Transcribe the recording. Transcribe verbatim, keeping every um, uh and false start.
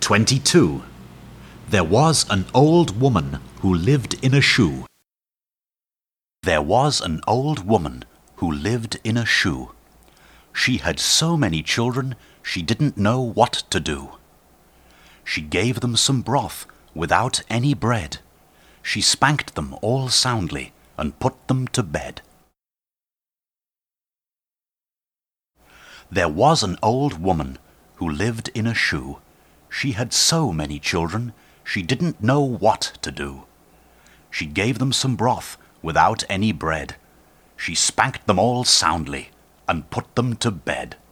twenty-two. There was an old woman who lived in a shoe. There was an old woman who lived in a shoe. She had so many children, she didn't know what to do. She gave them some broth without any bread. She spanked them all soundly and put them to bed. There was an old woman who lived in a shoe. She had so many children, she didn't know what to do. She gave them some broth without any bread. She spanked them all soundly and put them to bed.